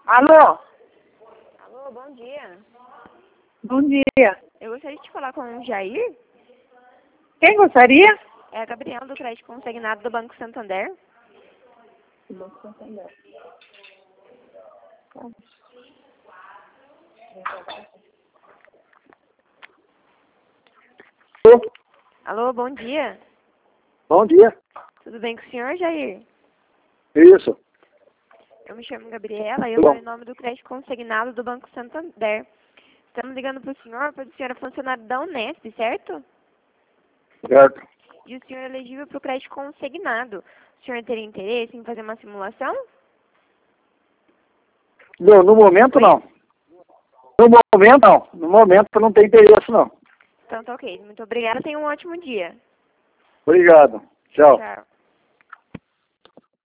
Alô? Alô, bom dia. Bom dia. Eu gostaria de falar com o Jair. Quem gostaria? É a Gabriela do Crédito Consignado do Banco Santander. Banco Santander. Alô, bom dia. Bom dia. Tudo bem com o senhor, Jair? Isso. Eu me chamo Gabriela e eu Bom. falo em nome do Crédito Consignado do Banco Santander. Estamos ligando para o senhor, pois o senhor é funcionário da Unesp, certo? Certo. E o senhor é elegível para o crédito consignado. O senhor teria interesse em fazer uma simulação? Não, no momento Oi? não. No momento não. No momento não tem interesse não. Então tá ok. Muito obrigada. Tenha um ótimo dia. Obrigado. Tchau. Tchau.